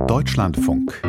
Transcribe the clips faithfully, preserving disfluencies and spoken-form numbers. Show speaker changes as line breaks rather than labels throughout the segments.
Deutschlandfunk.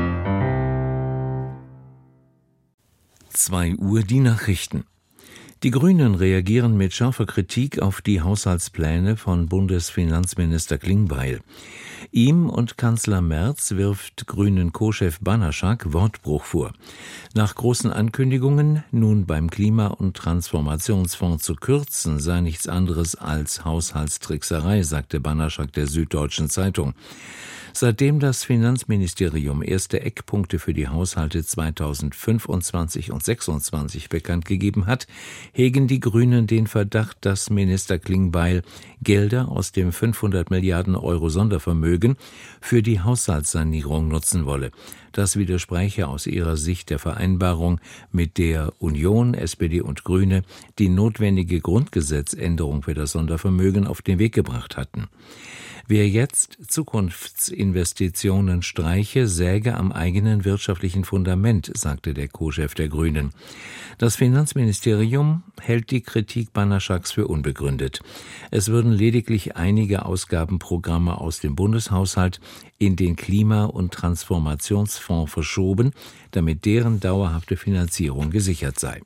zwei Uhr die Nachrichten. Die Grünen reagieren mit scharfer Kritik auf die Haushaltspläne von Bundesfinanzminister Klingbeil. Ihm und Kanzler Merz wirft Grünen Co-Chef Banaschak Wortbruch vor. Nach großen Ankündigungen, nun beim Klima- und Transformationsfonds zu kürzen, sei nichts anderes als Haushaltstrickserei, sagte Banaschak der Süddeutschen Zeitung. Seitdem das Finanzministerium erste Eckpunkte für die Haushalte zweitausendfünfundzwanzig und sechsundzwanzig bekannt gegeben hat, hegen die Grünen den Verdacht, dass Minister Klingbeil Gelder aus dem fünfhundert Milliarden Euro Sondervermögen für die Haushaltssanierung nutzen wolle. Das widerspräche aus ihrer Sicht der Vereinbarung, mit der Union, S P D und Grüne die notwendige Grundgesetzänderung für das Sondervermögen auf den Weg gebracht hatten. Wer jetzt Zukunftsinvestitionen streiche, säge am eigenen wirtschaftlichen Fundament, sagte der Co-Chef der Grünen. Das Finanzministerium hält die Kritik Banaschaks für unbegründet. Es würden lediglich einige Ausgabenprogramme aus dem Bundeshaushalt in den Klima- und Transformationsfonds verschoben, damit deren dauerhafte Finanzierung gesichert sei.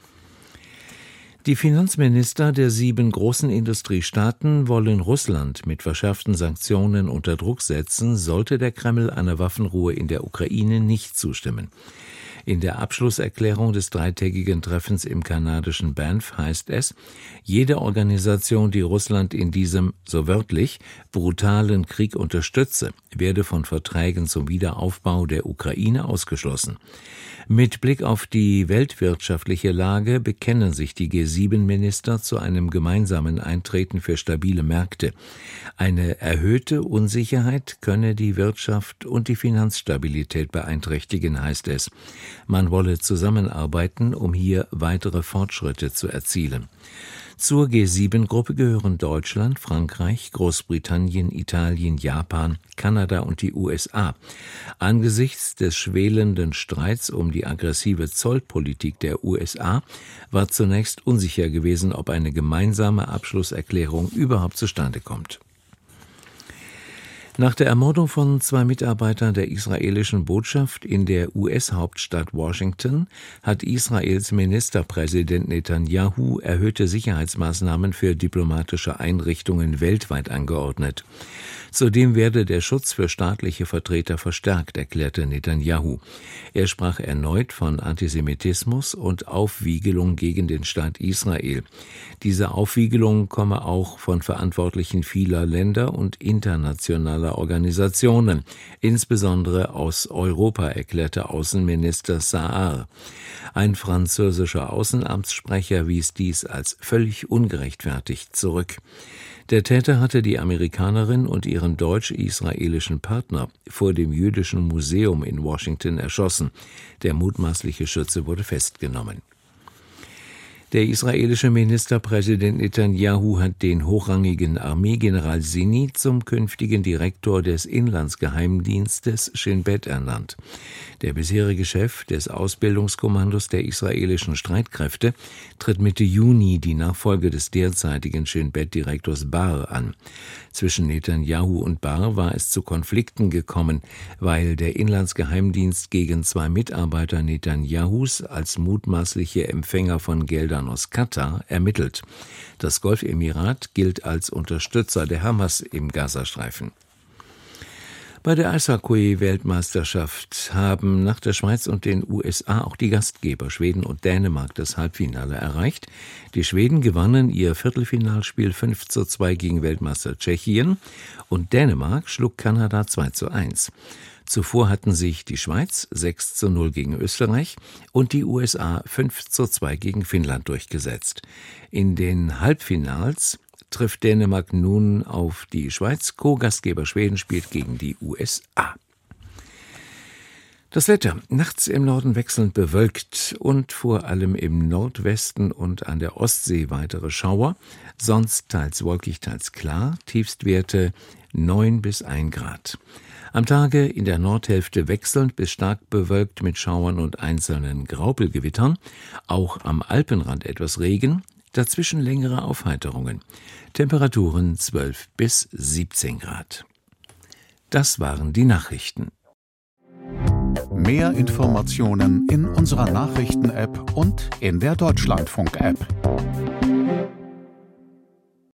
Die Finanzminister der sieben großen Industriestaaten wollen Russland mit verschärften Sanktionen unter Druck setzen, sollte der Kreml einer Waffenruhe in der Ukraine nicht zustimmen. In der Abschlusserklärung des dreitägigen Treffens im kanadischen Banff heißt es, jede Organisation, die Russland in diesem, so wörtlich, brutalen Krieg unterstütze, werde von Verträgen zum Wiederaufbau der Ukraine ausgeschlossen. Mit Blick auf die weltwirtschaftliche Lage bekennen sich die G sieben Minister zu einem gemeinsamen Eintreten für stabile Märkte. Eine erhöhte Unsicherheit könne die Wirtschaft und die Finanzstabilität beeinträchtigen, heißt es. Man wolle zusammenarbeiten, um hier weitere Fortschritte zu erzielen. Zur G sieben Gruppe gehören Deutschland, Frankreich, Großbritannien, Italien, Japan, Kanada und die U S A. Angesichts des schwelenden Streits um die aggressive Zollpolitik der U S A war zunächst unsicher gewesen, ob eine gemeinsame Abschlusserklärung überhaupt zustande kommt. Nach der Ermordung von zwei Mitarbeitern der israelischen Botschaft in der U S-Hauptstadt Washington hat Israels Ministerpräsident Netanyahu erhöhte Sicherheitsmaßnahmen für diplomatische Einrichtungen weltweit angeordnet. Zudem werde der Schutz für staatliche Vertreter verstärkt, erklärte Netanyahu. Er sprach erneut von Antisemitismus und Aufwiegelung gegen den Staat Israel. Diese Aufwiegelung komme auch von Verantwortlichen vieler Länder und internationaler Organisationen, insbesondere aus Europa, erklärte Außenminister Saar. Ein französischer Außenamtssprecher wies dies als völlig ungerechtfertigt zurück. Der Täter hatte die Amerikanerin und ihren deutsch-israelischen Partner vor dem Jüdischen Museum in Washington erschossen. Der mutmaßliche Schütze wurde festgenommen. Der israelische Ministerpräsident Netanyahu hat den hochrangigen Armeegeneral Sini zum künftigen Direktor des Inlandsgeheimdienstes Shin Bet ernannt. Der bisherige Chef des Ausbildungskommandos der israelischen Streitkräfte tritt Mitte Juni die Nachfolge des derzeitigen Shin Bet-Direktors Bar an. Zwischen Netanyahu und Bar war es zu Konflikten gekommen, weil der Inlandsgeheimdienst gegen zwei Mitarbeiter Netanyahus als mutmaßliche Empfänger von Geldern aus Katar ermittelt. Das Golfemirat gilt als Unterstützer der Hamas im Gazastreifen. Bei der Eishockey-Weltmeisterschaft haben nach der Schweiz und den U S A auch die Gastgeber Schweden und Dänemark das Halbfinale erreicht. Die Schweden gewannen ihr Viertelfinalspiel fünf zu zwei gegen Weltmeister Tschechien und Dänemark schlug Kanada zwei zu eins. Zuvor hatten sich die Schweiz sechs zu null gegen Österreich und die U S A fünf zu zwei gegen Finnland durchgesetzt. In den Halbfinals trifft Dänemark nun auf die Schweiz. Co-Gastgeber Schweden spielt gegen die U S A. Das Wetter. Nachts im Norden wechselnd bewölkt und vor allem im Nordwesten und an der Ostsee weitere Schauer. Sonst teils wolkig, teils klar. Tiefstwerte neun bis ein Grad. Am Tage in der Nordhälfte wechselnd bis stark bewölkt mit Schauern und einzelnen Graupelgewittern. Auch am Alpenrand etwas Regen. Dazwischen längere Aufheiterungen. Temperaturen zwölf bis siebzehn Grad. Das waren die Nachrichten.
Mehr Informationen in unserer Nachrichten-App und in der Deutschlandfunk-App.